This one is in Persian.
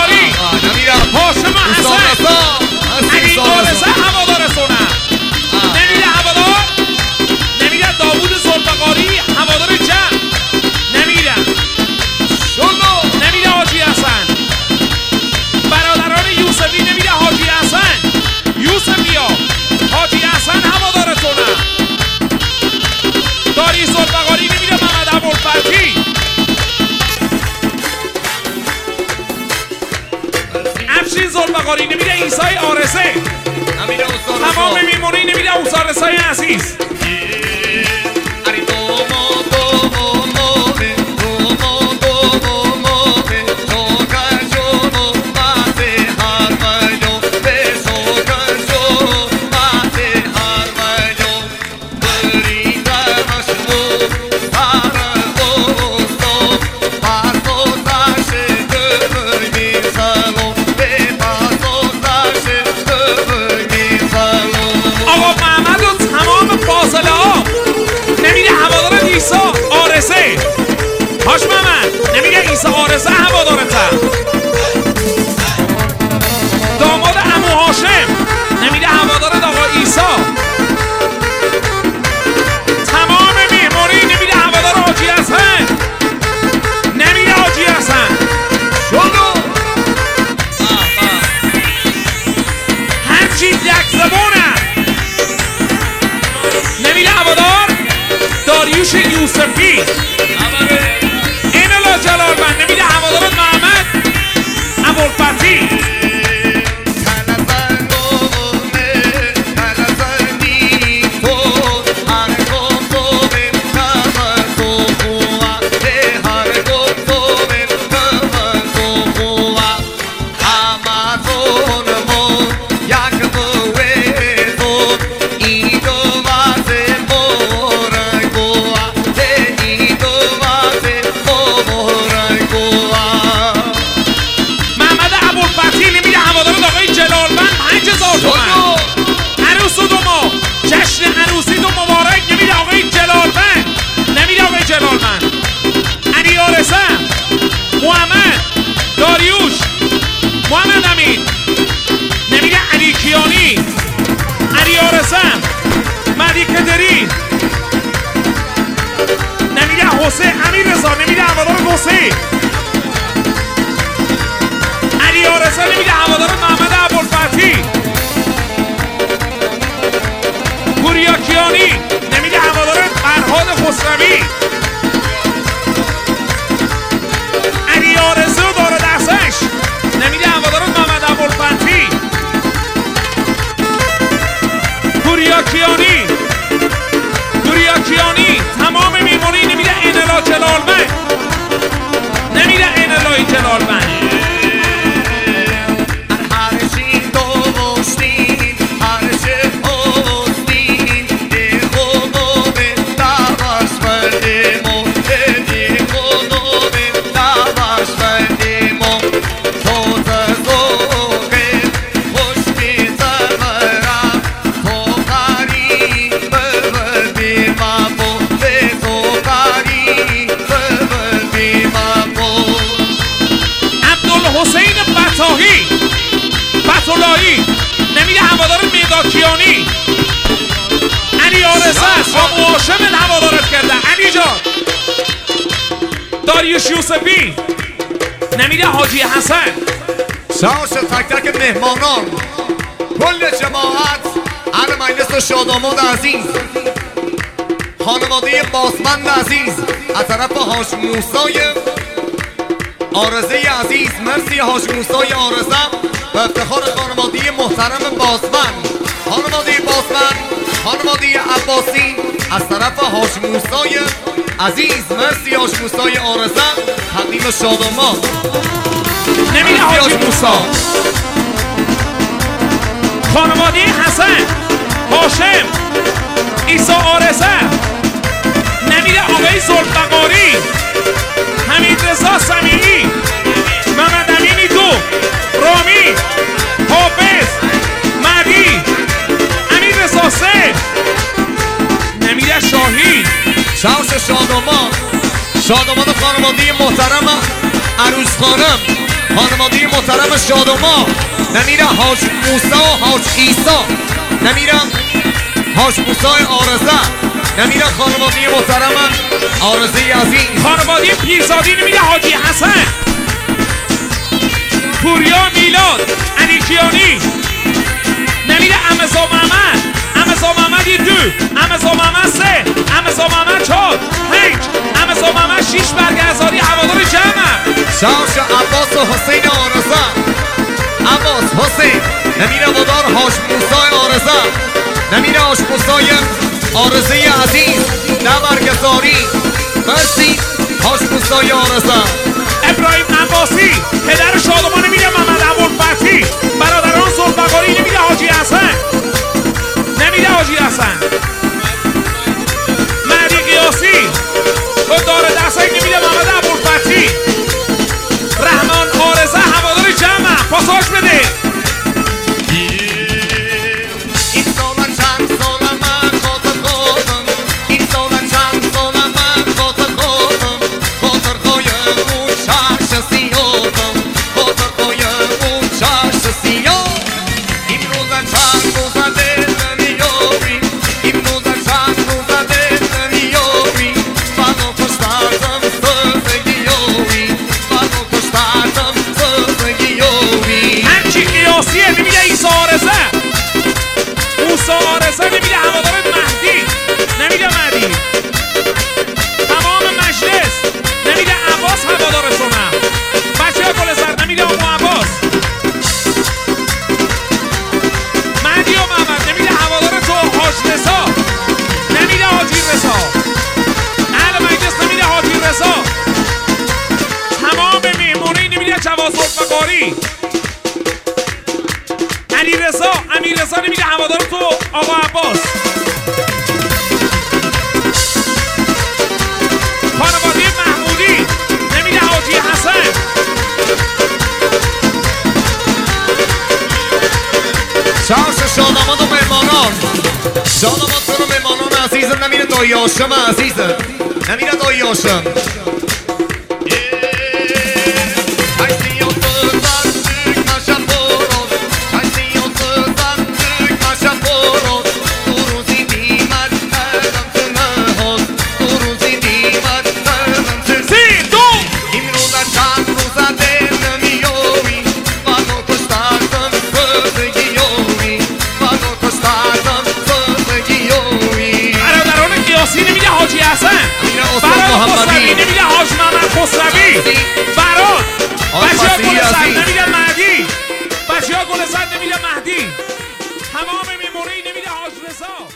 زلفقاری هاشم حسن علی آرزه هوادارتونه نمیره هوادار نمیره داوود زلفقاری هوادار جمع نمیره نمیره حاجی حسن برادران یوسفی نمیره حاجی حسن یوسفیا حاجی حسن هوادارتونه داری زلفقاری نمیره محمد ابوالفتحی افشین زلفقاری نمیره عیسی آرزه تمام میمونی نمیره اوزارسای عزیز هاش محمد نمیگه عیسی آرزه هوادارته داماد عمو هاشم نمیگه هوادارت آقا عیسی تمام میهمانی نمیگه هوادار حاجی حسن نمیگه حاجی حسن همچی یک زبونه نمیگه هوادار داریوش یوسفی جلال من نمیده هوادارت محمد ابوالفتحی عروس دومو جشن عروسی دو مبارک نمیده آقای جلالمند نمیده آقای جلالمند علی آرزه محمد داریوش محمد امین نمیده علی کیانی علی آرزه مهدی کدری نمیده حسین امیر رضا نمیده هوادار حسین علی آرزه نمیده هوادار محمد ابوالفتحی پوریاکیانی نمیده هوادار فرهاد خسروی علی آرزه و داره دستش نمیده هوادار محمد ابوالفتحی پوریاکیانی تمام میمونی نمیده انلا جلالمند نمیده انلا جلالمند فتولایی نمیده هوادار میداکیانی علی آرزه آمو هاشم هوادارت کرده علی جان داریوش یوسفی نمیده حاجی حسن شاش تک تک مهمانان کل جماعت اهل مجلس شاداماد عزیز خانواده باسمند عزیز از طرف حاج موسی آرزه عزیز مرسی حاج موسی آرزه و افتخار خانواده محترم باسمند خانواده باسمند خانواده عباسی از طرف حاج موسی عزیز مرسی حاج موسی آرزه تقدیم شاداماد نمیده حاج موسی خانواده حسن هاشم عیسی آرزه نمیده آقای زلفقاری حمید رضا سمیعی محمد امینی دو رامی حافظ مهدی امیر رضا سه نمیده شاهین شاش شاداماد خانواده محترم عروس خانم خانواده محترم شادوما، نمیره حاج موسی و حاج عیسی، نمیره حاج موسی آرزه، نمیره خانواده محترم آرزه عزیز، خانواده پیرزادی نمیره حاجی حسن، پوریا میلاد انیکیانی، نمیره امزا محمد، امزا محمد 2، امزا محمد 3، امزا محمد 4، 5، امزا محمد 6 برگزاری هوادار جمع. شاش عباس و حسین آرزه، عباس حسین، نمیره هوادار حاج موسی آرزه، نمیره حاج موسی آرزه عزیز، برگزاری مرسی حاج موسی آرزه. ابراهیم عباسی پدر شادمان نمیره محمد ابوالفتحی، برادران ذوالفقاری نمیره حاجی حسن، نمیره حاجی حسن، مهدی قیاسی دار دستایی نمیره محمد ابوالفتحی، رحمان آرزه هوادار جمع پاساژ بده. موسی آرزه نمیده هوادار مهدی، نمیده مهدی، تمام مجلس نمیده عباس هوادارتونم، بچه ها گل سر نمیده امو عباس، مهدی و محمد نمیده هوادار تو حاج رضا، نمیده حاجی رضا، اهل مجلس نمیده حاجی رضا، تمام مهمونی نمیده جواز ذوالفقاری، علیرضا امیررضا نمیده هوادار تو آقا عباس، خانواده محمودی نمیده حاجی حسن، شاش شاداماد و مهمانان، شاداماد و مهمانان عزیزم، نمیره دایی هاشم عزیزم، نمیره دایی هاشم. حاجی حسن، برات خسروی نمیده حاج محمد خسروی، برات بچه ها گل سر نمیده مهدی، بچه ها گل سر نمیده مهدی، تمام میمونه نمیده حاج رضا.